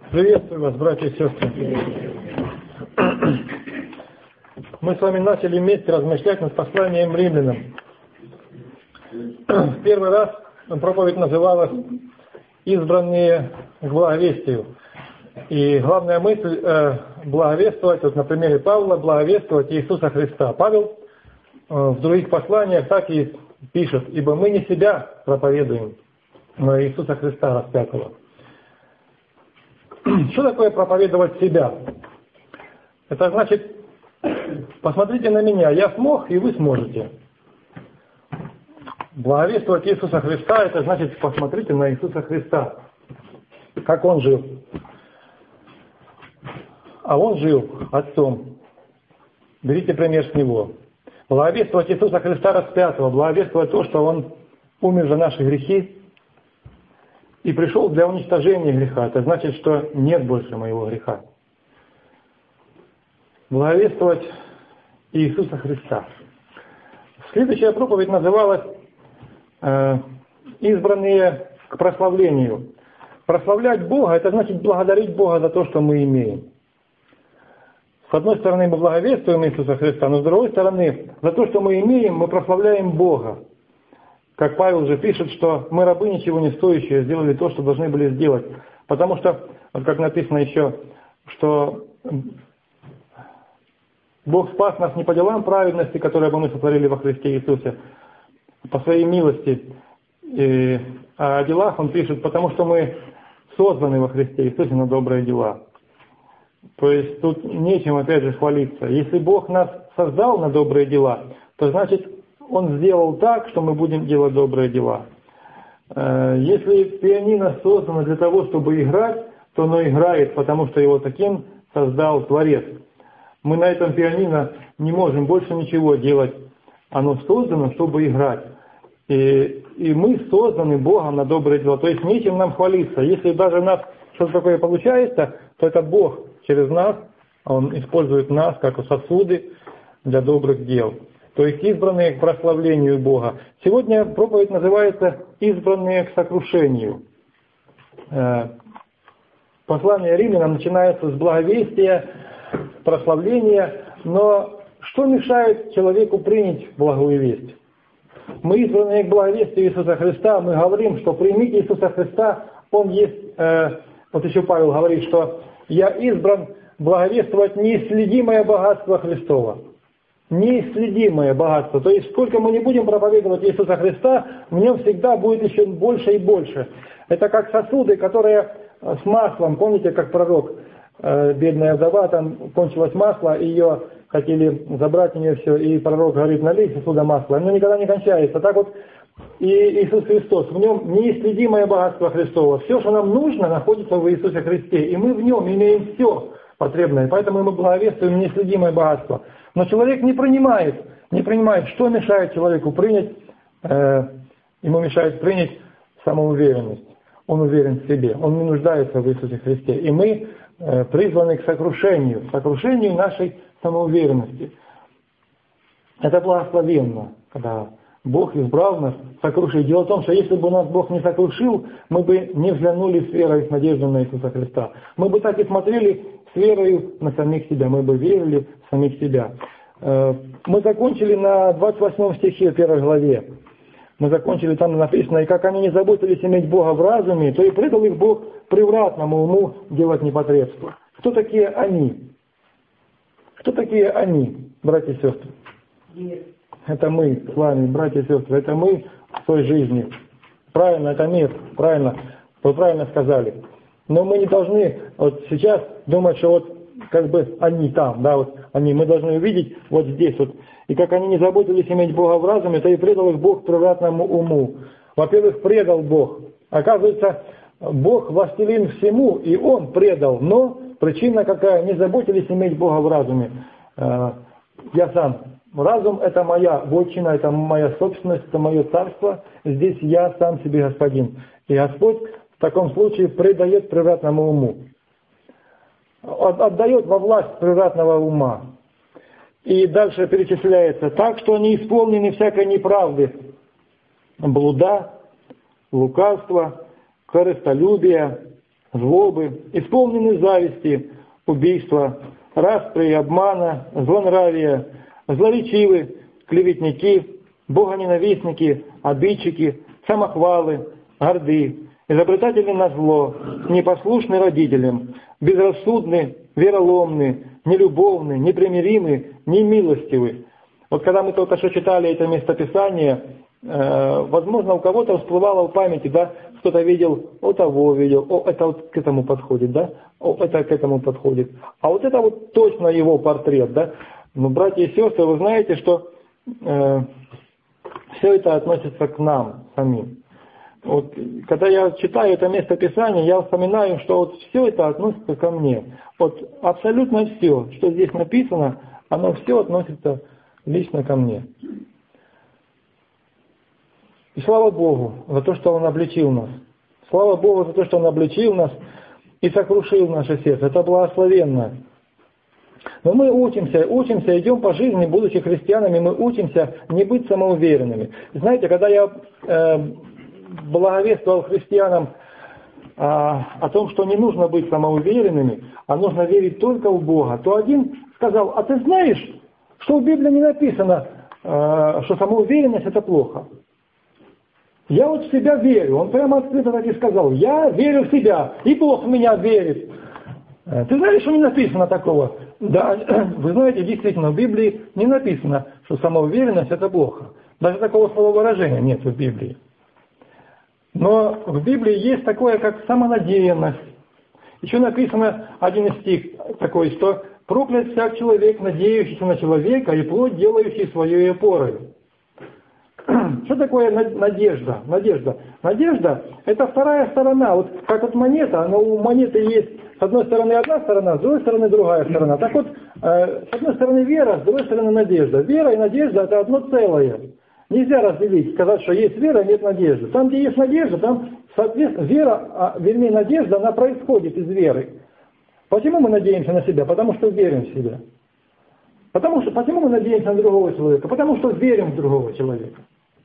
Приветствую вас, братья и сестры. Мы с вами начали вместе размышлять над посланием римлянам. В первый раз проповедь называлась «Избранные к благовестию». И главная мысль благовествовать, вот на примере Павла, благовествовать Иисуса Христа. Павел в других посланиях так и пишет: «Ибо мы не себя проповедуем, но Иисуса Христа распятого». Что такое проповедовать себя? Это значит, посмотрите на меня, я смог, и вы сможете. Благовествовать Иисуса Христа, это значит, посмотрите на Иисуса Христа, как Он жил. А Он жил Отцом. Берите пример с Него. Благовествовать Иисуса Христа распятого, благовествовать то, что Он умер за наши грехи и пришел для уничтожения греха. Это значит, что нет больше моего греха. Благовествовать Иисуса Христа. Следующая проповедь называлась «Избранные к прославлению». Прославлять Бога — это значит благодарить Бога за то, что мы имеем. С одной стороны, мы благовествуем Иисуса Христа, но с другой стороны, за то, что мы имеем, мы прославляем Бога. Как Павел же пишет, что мы, рабы ничего не стоящие, сделали то, что должны были сделать. Потому что, вот как написано еще, что Бог спас нас не по делам праведности, которые бы мы сотворили во Христе Иисусе, по своей милости. А о делах Он пишет, потому что мы созданы во Христе Иисусе на добрые дела. То есть тут нечем опять же хвалиться. Если Бог нас создал на добрые дела, то значит Он сделал так, что мы будем делать добрые дела. Если пианино создано для того, чтобы играть, то оно играет, потому что его таким создал Творец. Мы на этом пианино не можем больше ничего делать. Оно создано, чтобы играть. И мы созданы Богом на добрые дела. То есть нечем нам хвалиться. Если даже у нас что-то такое получается, то это Бог через нас, Он использует нас как сосуды для добрых дел. То есть избранные к прославлению Бога. Сегодня проповедь называется «Избранные к сокрушению». Послание римлянам начинается с благовестия, прославления, но что мешает человеку принять благую весть? Мы избранные к благовестию Иисуса Христа, мы говорим, что примите Иисуса Христа, Он есть, вот еще Павел говорит, что «Я избран благовествовать неисследимое богатство Христова». Неисследимое богатство. То есть сколько мы не будем проповедовать Иисуса Христа, в нем всегда будет еще больше и больше. Это как сосуды, которые с маслом, помните, как пророк, бедная вдова, там кончилось масло, ее хотели забрать у нее все, и пророк говорит: налей сосуда масла, оно никогда не кончается. Так вот и Иисус Христос, в нем неисследимое богатство Христово. Все, что нам нужно, находится в Иисусе Христе, и мы в нем имеем все потребное, поэтому мы благовествуем неисследимое богатство. Но человек не принимает, что мешает человеку принять, ему мешает принять самоуверенность. Он уверен в себе, он не нуждается в Иисусе Христе. И мы призваны к сокрушению нашей самоуверенности. Это благословенно, когда Бог избрал нас сокрушить. Дело в том, что если бы нас Бог не сокрушил, мы бы не взглянули с верой и с надеждой на Иисуса Христа. Мы бы так и смотрели с верой на самих себя, мы бы верили в самих себя. Мы закончили на 28 стихе 1 главе. Мы закончили, там написано: «И как они не заботились иметь Бога в разуме, то и предал их Бог превратному уму делать непотребство». Кто такие они? Кто такие они, братья и сестры? Мир. Это мы с вами, братья и сестры, это мы в той жизни. Правильно, это мир, правильно, вы правильно сказали. Но мы не должны вот сейчас думать, что вот как бы они там, да, вот они, мы должны увидеть вот здесь вот. И как они не заботились иметь Бога в разуме, то и предал их Бог превратному уму. Во-первых, предал Бог. Оказывается, Бог властелин всему, и Он предал. Но причина какая? Не заботились иметь Бога в разуме. Я сам. Разум — это моя вотчина, это моя собственность, это мое царство. Здесь я сам себе господин. И Господь в таком случае предает превратному уму. Отдает во власть превратного ума. И дальше перечисляется: так, что они исполнены всякой неправды, блуда, лукавства, корыстолюбия, злобы, исполнены зависти, убийства, распри, обмана, злонравия, злоречивы, клеветники, богоненавистники, обидчики, самохвалы, горды, изобретатели на зло, непослушны родителям, безрассудны, вероломны, нелюбовны, непримиримы, немилостивы. Вот когда мы только что читали это местописание, возможно, у кого-то всплывало в памяти, да, кто-то видел, о того видел, о, это вот к этому подходит, да, о, это к этому подходит. А вот это вот точно его портрет, да. Но, братья и сестры, вы знаете, что все это относится к нам самим. Вот, когда я читаю это местописание, я вспоминаю, что вот все это относится ко мне. Вот абсолютно все, что здесь написано, оно все относится лично ко мне. И слава Богу за то, что Он обличил нас. Слава Богу за то, что Он обличил нас и сокрушил наше сердце. Это благословенно. Но мы учимся, идем по жизни, будучи христианами, мы учимся не быть самоуверенными. Знаете, когда я благовествовал христианам о том, что не нужно быть самоуверенными, а нужно верить только в Бога, то один сказал: а ты знаешь, что в Библии не написано, что самоуверенность это плохо? Я вот в себя верю. Он прямо открыто так и сказал: я верю в себя, и Бог в меня верит. Ты знаешь, что не написано такого? Да, вы знаете, действительно, в Библии не написано, что самоуверенность это плохо. Даже такого слововыражения нет в Библии. Но в Библии есть такое, как самонадеянность. Еще написано один из стих такой, что проклят всяк человек, надеющийся на человека, и плоть делающий своей опорой. Что такое надежда? Надежда – это вторая сторона. Вот как вот монета, но у монеты есть с одной стороны одна сторона, с другой стороны другая сторона. Так вот, с одной стороны вера, с другой стороны надежда. Вера и надежда – это одно целое. Нельзя разделить, сказать, что есть вера, нет надежды. Там, где есть надежда, там, соответственно, вера, вернее, надежда, она происходит из веры. Почему мы надеемся на себя? Потому что верим в себя. Почему мы надеемся на другого человека? Потому что верим в другого человека.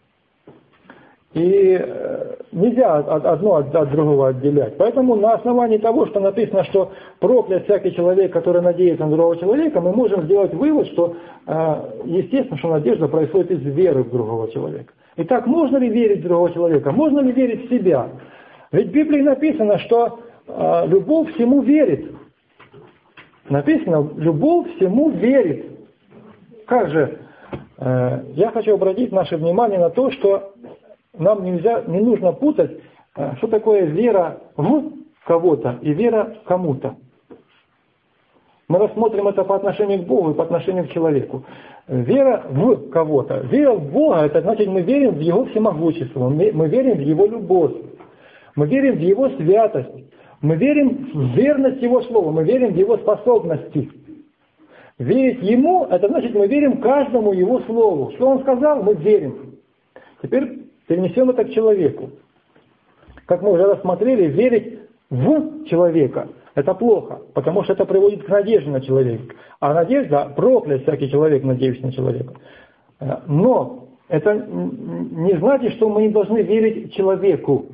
И нельзя одно от другого отделять. Поэтому на основании того, что написано, что проклят всякий человек, который надеется на другого человека, мы можем сделать вывод, что естественно, что надежда происходит из веры в другого человека. Итак, можно ли верить в другого человека? Можно ли верить в себя? Ведь в Библии написано, что любовь всему верит. Написано, любовь всему верит. Как же? Я хочу обратить наше внимание на то, что нам не нужно путать, что такое вера в кого-то и вера кому-то. Мы рассмотрим это по отношению к Богу и по отношению к человеку. Вера в кого-то. Вера в Бога, это значит, мы верим в Его всемогущество, мы верим в Его любовь, мы верим в Его святость, мы верим в верность Его Слова, мы верим в Его способности. Верить Ему, это значит, мы верим каждому Его Слову. Что Он сказал, мы верим. Теперь перенесем это к человеку. Как мы уже рассмотрели, верить в человека – это плохо, потому что это приводит к надежде на человека. А надежда – проклят всякий человек, надеющийся на человека. Но это не значит, что мы не должны верить человеку.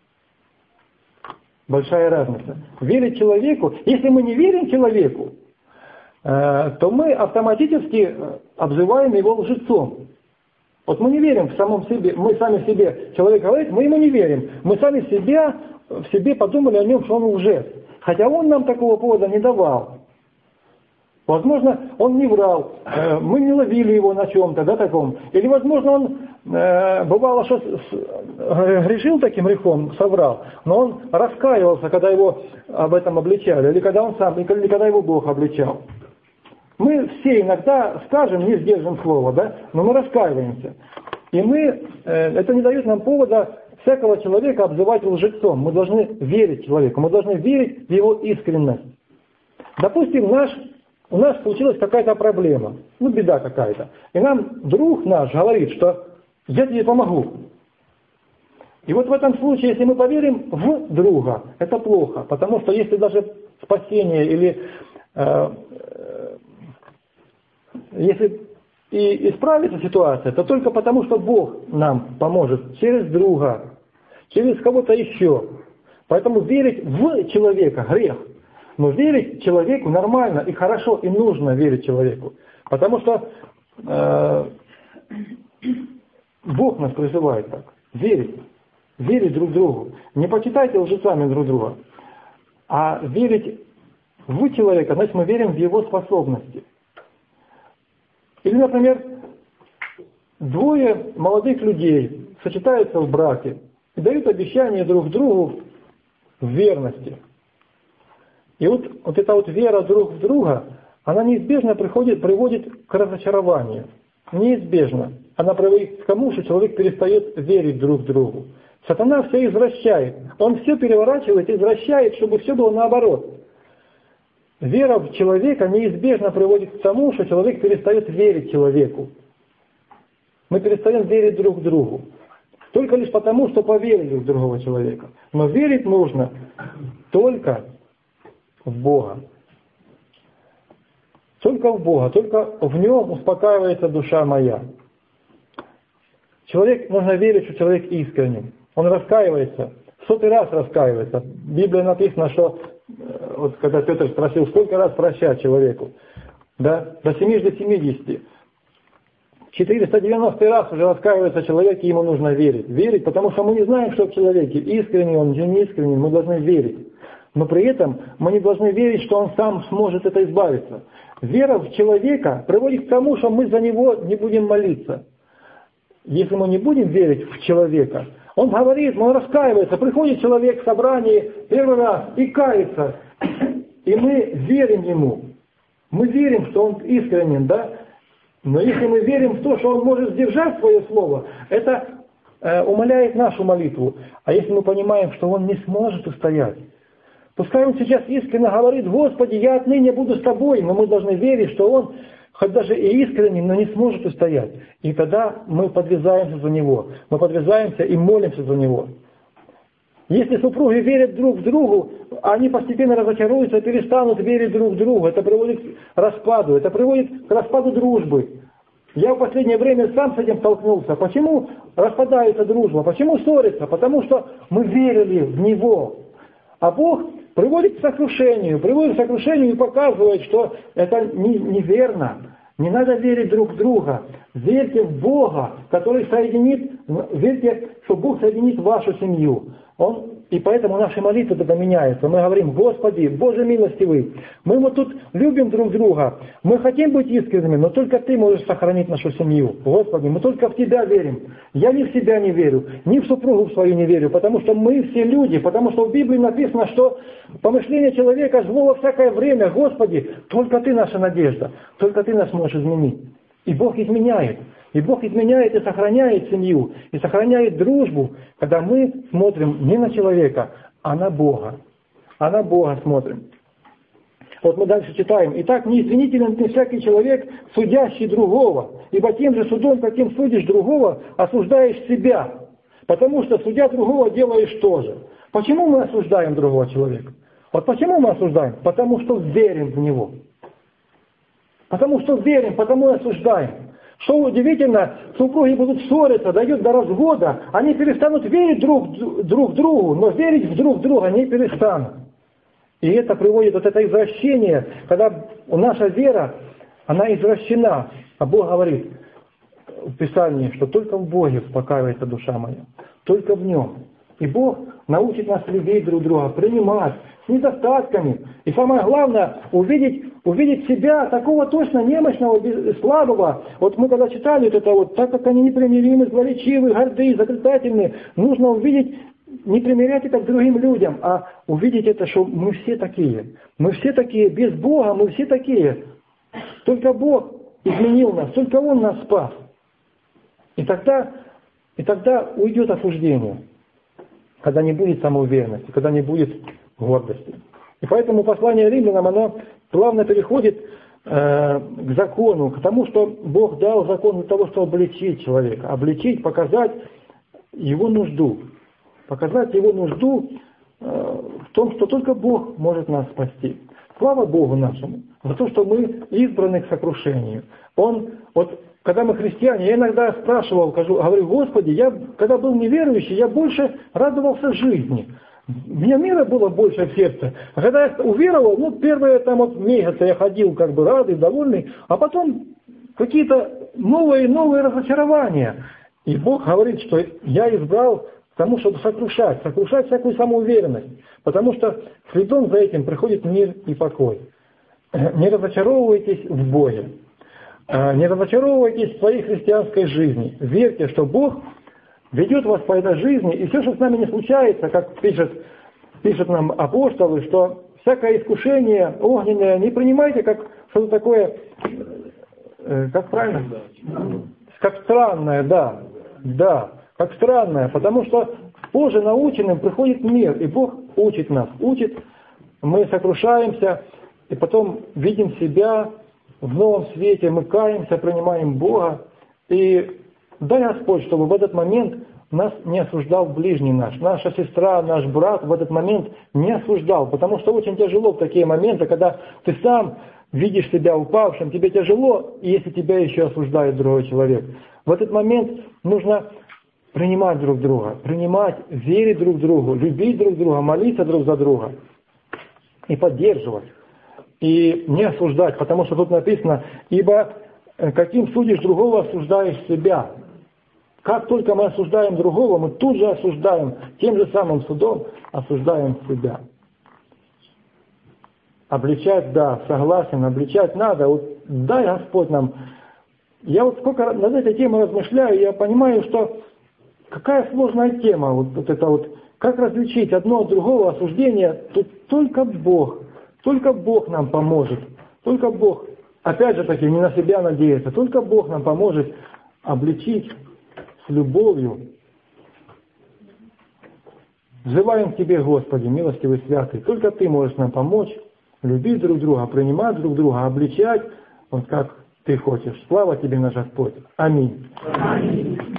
Большая разница. Верить человеку, если мы не верим человеку, то мы автоматически обзываем его лжецом. Вот мы не верим в самом себе, мы сами в себе. Человек говорит, мы ему не верим. Мы сами в себе подумали о нем, что он лжец. Хотя он нам такого повода не давал. Возможно, он не врал, мы не ловили его на чем-то, да, таком. Или, возможно, он, бывало, что грешил таким грехом, соврал, но он раскаивался, когда его об этом обличали, или когда он сам, или когда его Бог обличал. Мы все иногда скажем, не сдержим слово, да, но мы раскаиваемся. И это не дает нам повода всякого человека обзывать лжецом. Мы должны верить человеку, мы должны верить в его искренность. Допустим, у нас случилась какая-то проблема, беда какая-то. И нам друг наш говорит, что я тебе помогу. И вот в этом случае, если мы поверим в друга, это плохо. Потому что если даже спасение или если и исправится ситуация, то только потому, что Бог нам поможет через друга, через кого-то еще. Поэтому верить в человека – грех. Но верить человеку нормально и хорошо, и нужно верить человеку. Потому что Бог нас призывает так. Верить. Верить друг другу. Не почитайте лжецами друг друга. А верить в человека, значит, мы верим в его способности. Или, например, двое молодых людей сочетаются в браке и дают обещание друг другу в верности. И вот эта вот вера друг в друга, она неизбежно приводит к разочарованию. Неизбежно. Она приводит к тому, что человек перестает верить друг другу. Сатана все извращает. Он все переворачивает, извращает, чтобы все было наоборот. Вера в человека неизбежно приводит к тому, что человек перестает верить человеку. Мы перестаем верить друг другу. Только лишь потому, что поверили в другого человека. Но верить нужно только в Бога. Только в Бога. Только в Нем успокаивается душа моя. Человек, нужно верить, что человек искренний. Он раскаивается. 100-й раз раскаивается. В Библии написано, что вот когда Петр спросил, сколько раз прощать человеку, да, до 70. 490 раз уже раскаивается человек, и ему нужно верить. Верить, потому что мы не знаем, что в человеке, искренний он или не искренний, мы должны верить. Но при этом мы не должны верить, что он сам сможет это избавиться. Вера в человека приводит к тому, что мы за него не будем молиться. Если мы не будем верить в человека, он говорит, он раскаивается, приходит человек в собрание первый раз и кается, и мы верим ему. Мы верим, что он искренен, да? Но если мы верим в то, что он может сдержать свое слово, это умаляет нашу молитву. А если мы понимаем, что он не сможет устоять, пускай он сейчас искренне говорит, Господи, я отныне буду с тобой, но мы должны верить, что он, хоть даже и искренне, но не сможет устоять. И тогда мы подвязаемся за него. Мы подвязаемся и молимся за него. Если супруги верят друг в другу, они постепенно разочаруются и перестанут верить друг другу. Это приводит к распаду, это приводит к распаду дружбы. Я в последнее время сам с этим столкнулся. Почему распадается дружба? Почему ссорится? Потому что мы верили в Него. А Бог приводит к сокрушению и показывает, что это неверно. Не надо верить друг в друга. Верьте в Бога, который соединит, верьте, что Бог соединит вашу семью. И поэтому наши молитвы тогда меняются. Мы говорим, Господи, Боже милостивый, мы вот тут любим друг друга, мы хотим быть искренними, но только Ты можешь сохранить нашу семью. Господи, мы только в Тебя верим. Я ни в себя не верю, ни в супругу свою не верю, потому что мы все люди, потому что в Библии написано, что помышление человека зло во всякое время. Господи, только Ты наша надежда, только Ты нас можешь изменить. И Бог изменяет. И Бог изменяет и сохраняет семью, и сохраняет дружбу, когда мы смотрим не на человека, а на Бога. А на Бога смотрим. Вот мы дальше читаем. «Итак, не извинителен не всякий человек, судящий другого, ибо тем же судом, каким судишь другого, осуждаешь себя, потому что, судя другого, делаешь то же». Почему мы осуждаем другого человека? Вот почему мы осуждаем? Потому что верим в него. Потому что верим, потому и осуждаем. Что удивительно, супруги будут ссориться, дойдет до развода, они перестанут верить друг другу, но верить в друг друга не перестанут. И это приводит вот это извращение, когда наша вера, она извращена. А Бог говорит в Писании, что только в Боге успокаивается душа моя, только в Нем. И Бог научит нас любить друг друга, принимать, с недостатками. И самое главное, увидеть себя такого точно немощного, слабого. Вот мы когда читали вот это вот, так как они непримиримы, злоречивы, горды, изобретательны, нужно увидеть, не примерять это к другим людям, а увидеть это, что мы все такие. Мы все такие, без Бога мы все такие. Только Бог изменил нас, только Он нас спас. И тогда уйдет осуждение. Когда не будет самоуверенности, когда не будет гордости. И поэтому послание римлянам, оно плавно переходит к закону, к тому, что Бог дал закон для того, чтобы обличить человека. Обличить, показать его нужду. Показать его нужду в том, что только Бог может нас спасти. Слава Богу нашему за то, что мы избраны к сокрушению. Когда мы христиане, я иногда спрашивал, говорю, Господи, я когда был неверующий, я больше радовался жизни. меня мира было больше в сердце. А когда я уверовал, первые месяцы я ходил радый, довольный, а потом какие-то новые разочарования. И Бог говорит, что я избрал тому, чтобы сокрушать всякую самоуверенность. Потому что следом за этим приходит мир и покой. Не разочаровывайтесь в Боге. Не разочаровывайтесь в своей христианской жизни. Верьте, что Бог ведет вас по этой жизни, и все, что с нами не случается, как пишут нам апостолы, что всякое искушение огненное не принимайте как что-то такое, как правильно? Как странное, да, как странное, потому что позже наученным приходит мир, и Бог учит нас, мы сокрушаемся, и потом видим себя в новом свете, мы каемся, принимаем Бога, и дай Господь, чтобы в этот момент нас не осуждал ближний наш, наша сестра, наш брат в этот момент не осуждал, потому что очень тяжело в такие моменты, когда ты сам видишь себя упавшим, тебе тяжело, и если тебя еще осуждает другой человек. В этот момент нужно принимать друг друга, верить друг другу, любить друг друга, молиться друг за друга и поддерживать, и не осуждать, потому что тут написано, ибо каким судишь другого, осуждаешь себя. Как только мы осуждаем другого, мы тут же осуждаем, тем же самым судом осуждаем себя. Обличать, да, согласен, обличать надо. Дай Господь нам. Я сколько над этой темой размышляю, я понимаю, что какая сложная тема, как различить одно от другого осуждение, тут только Бог нам поможет, только Бог, опять же таки, не на себя надеяться, только Бог нам поможет обличить с любовью. Взываем к Тебе, Господи, милостивый святый, только Ты можешь нам помочь любить друг друга, принимать друг друга, обличать, как Ты хочешь. Слава Тебе, наш Господь. Аминь. Аминь.